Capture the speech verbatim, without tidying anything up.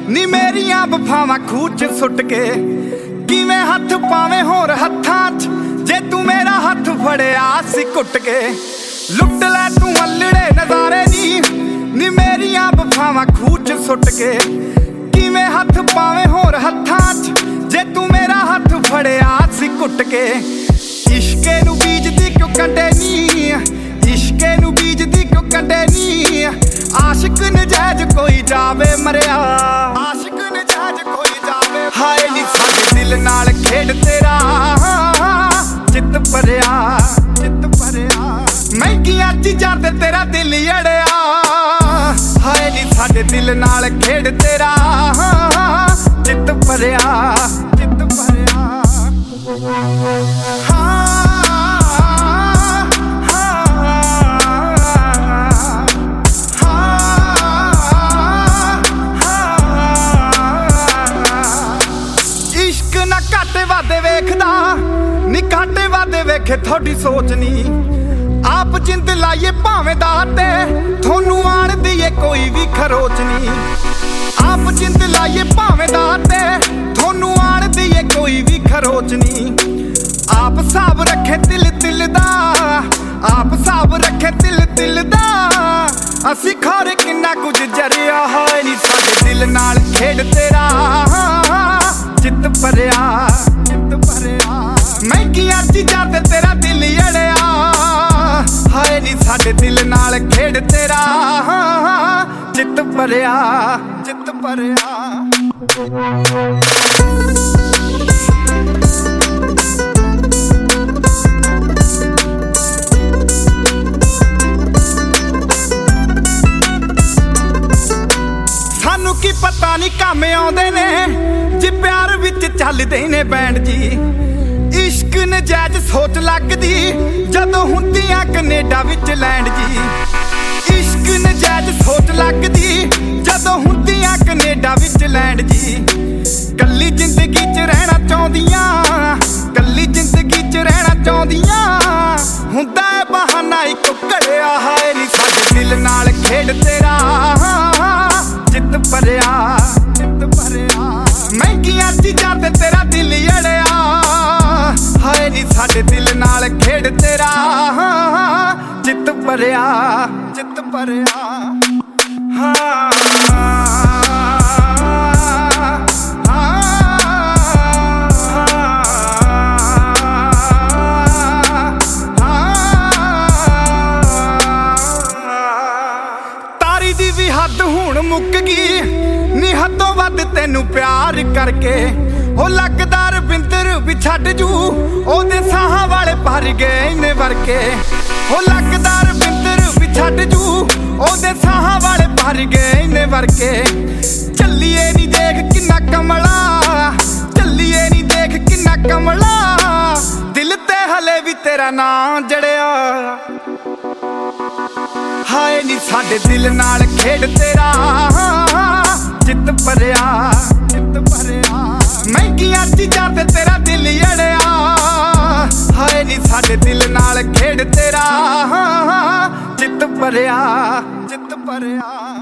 ਨੀ ਮੇਰੀਆਂ ਵਫਾਵਾਂ ਖੂਹ ਚ ਸੁੱਟ ਕੇ ਕਿਵੇਂ ਹੱਥ ਪਾਵੇਂ ਹੋਰ ਹੱਥਾਂ ਚ ਜੇ ਤੂੰ ਮੇਰਾ ਹੱਥ ਫੜਿਆ ਸੀ ਘੁੱਟ ਕੇ। ਲੁੱਟ ਲੈ ਤੂੰ ਅਲੜੇ ਨਜ਼ਾਰੇ ਨੀ ਨੀ ਮੇਰੀਆਂ ਵਫਾਵਾਂ ਖੂਹ ਚ ਸੁੱਟ ਕੇ ਕਿਵੇਂ ਹੱਥ ਪਾਵੇਂ ਹੋਰ ਹੱਥਾਂ ਚ ਜੇ ਤੂੰ ਮੇਰਾ ਹੱਥ ਫੜਿਆ ਸੀ ਘੁੱਟ ਕੇ। ਇਸ਼ਕੇ ਨੂੰ ਬੀਜਦੀ ਕਿਉਂ ਕੱਢੇ ਨੀ ਇਸ਼ਕੇ ਨੂੰ ਬੀਜਦੀ ਕਿਉਂ ਕੱਢੇ ਨੀ ਆਸ਼ਿਕ ਨਜਾਇਜ਼ ਕੋਈ ਜਾਵੇ ਮਰਿਆ ਆਸ਼ਿਕ ਨਜਾਇਜ਼ ਕੋਈ ਜਾਵੇ। ਹਾਏ ਨੀ ਸਾਡੇ ਦਿਲ ਨਾਲ ਖੇਡ ਤੇਰਾ ਚਿੱਤ ਭਰਿਆ ਚਿੱਤ ਭਰਿਆ ਮਹਿੰਗੀਆਂ ਚੀਜ਼ਾਂ ਤੇ ਤੇਰਾ ਦਿਲ ਅੜਿਆ। ਹਾਏ ਨੀ ਸਾਡੇ ਦਿਲ ਨਾਲ ਖੇਡ ਤੇਰਾ ਚਿੱਤ ਭਰਿਆ ਚਿੱਤ ਭਰਿਆ। ਘਾਟੇ ਵਾਦੇ ਵੇਖਦਾ ਨੀ ਘਾਟੇ ਵਾਦੇ ਵੇਖੇ ਤੁਹਾਡੀ ਸੋਚ ਨੀ ਆਪ ਜਿੰਦ ਲਾਈਏ ਭਾਵੇਂ ਦਾ ਤੇ ਤੁਹਾਨੂੰ ਆਣਦੀ ਏ ਕੋਈ ਵੀ ਖਰੋਚ ਨੀ। ਆਪ ਜਿੰਦ ਲਾਈਏ ਭਾਵੇਂ ਦਾ ਤੇ ਤੁਹਾਨੂੰ ਆਣਦੀ ਏ ਕੋਈ ਵੀ ਖਰੋਚ ਨੀ। ਆਪ ਹਿਸਾਬ ਰੱਖੇ ਦਿਲ ਦਿਲ ਦਾ ਆਪ ਹਿਸਾਬ ਰੱਖੇ ਦਿਲ ਦਿਲ ਦਾ ਅਸੀਂ ਖੋਰੇ ਕਿੰਨਾ ਕੁਝ ਜਰਿਆ। ਹੋਏ ਨੀ ਸਾਡੇ ਦਿਲ ਨਾਲ ਖੇਡ ਤੇਰਾ ਚਿੱਤ ਭਰਿਆ ਚਿੱਤ ਭਰਿਆ ਮਹਿੰਗੀਆਂ ਚੀਜ਼ਾਂ ਤੇ ਤੇਰਾ ਦਿਲ ਅੜਿਆ। ਹਾਏ ਨੀ ਸਾਡੇ ਦਿਲ ਨਾਲ ਖੇਡ ਤੇਰਾ ਚਿੱਤ ਭਰਿਆ ਚਿੱਤ ਭਰਿਆ। ਸਾਨੂੰ ਕੀ ਪਤਾ ਨੀ ਕੰਮ ਆਉਂਦੇ ਨੇ ਜੇ ਪਿਆਰ ਵਿੱਚ ਚੱਲਦੇ ਨੇ ਬੈਂਡ ਜੀ। ਇਸ਼ਕ ਨਜਾਇਜ਼ ਸੋਚ ਲੱਗਦੀ ਜਦੋਂ ਹੁੰਦੀਆਂ ਕੈਨੇਡਾ ਵਿੱਚ ਲੈਂਡ ਜੀ। ਇਸ਼ਕ ਨਜਾਇਜ਼ ਸੋਚ ਲੱਗਦੀ ਜਦੋਂ ਹੁੰਦੀਆਂ ਕੈਨੇਡਾ ਵਿੱਚ ਲੈਂਡ ਜੀ। ਕੱਲੀ ਜ਼ਿੰਦਗੀ ਚ ਰਹਿਣਾ ਚਾਹੁੰਦੀਆਂ ਕੱਲੀ ਜ਼ਿੰਦਗੀ ਚ ਰਹਿਣਾ ਚਾਹੁੰਦੀਆਂ ਹੁੰਦਾ ਏ ਬਹਾਨਾ ਇੱਕ ਘੜਿਆ। ਹਾਏ ਨੀ ਸਾਡੇ ਦਿਲ ਨਾਲ ਖੇਡ ਤੇਰਾ ਚਿੱਤ ਭਰਿਆ ਚਿੱਤ ਭਰਿਆ ਮਹਿੰਗੀਆਂ ਚੀਜ਼ਾਂ ਤੇ ਤੇਰਾ ਦਿਲ ਅੜਿਆ। ਹਾਏ ਨੀ ਸਾਡੇ ਦਿਲ ਨਾਲ ਖੇਡ ਤੇਰਾ ਚਿੱਤ ਭਰਿਆ ਚਿੱਤ ਭਰਿਆ। ਹਾਂ ਤਾਰੀ ਦੀ ਵੀ ਹੱਦ ਹੁਣ ਮੁੱਕ ਗਈ ਨੀ ਹੱਦੋਂ ਵੱਧ ਤੈਨੂੰ ਪਿਆਰ ਕਰਕੇ। ਉਹ ਲੱਗਦਾ ਰਵਿੰਦਰ ਵੀ ਛੱਡ ਜੂ ਉਹਦੇ ਸਾਹਾਂ ਵਾਲੇ ਭਰ ਗਏ ਇੰਨੇ ਵਰਕੇ। ਉਹ ਲੱਗਦਾ ਰਵਿੰਦਰ ਵੀ ਛੱਡ ਜੂ ਉਹਦੇ ਸਾਹਾਂ ਵਾਲੇ ਭਰ ਗਏ ਇੰਨੇ ਵਰਕੇ। ਚੱਲੀਏ ਨੀ ਦੇਖ ਕਿੰਨਾ ਕਮਲਾ ਚੱਲੀਏ ਨੀ ਦੇਖ ਕਿੰਨਾ ਕਮਲਾ ਦਿਲ ਤੇ ਹਲੇ ਵੀ ਤੇਰਾ ਨਾਂ ਜੜਿਆ। ਹਾਏ ਨੀ ਸਾਡੇ ਦਿਲ ਨਾਲ ਖੇਡ ਤੇਰਾ ਚਿੱਤ ਭਰਿਆ ਚਿੱਤ ਭਰਿਆ ਮਹਿੰਗੀਆਂ ਚੀਜ਼ਾਂ ਤੇ ਤੇਰਾ ਦਿਲ ਅੜਿਆ। ਹਾਏ ਨੀ ਸਾਡੇ ਦਿਲ ਨਾਲ ਖੇਡ ਤੇਰਾ ਚਿੱਤ ਭਰਿਆ ਚਿੱਤ ਭਰਿਆ।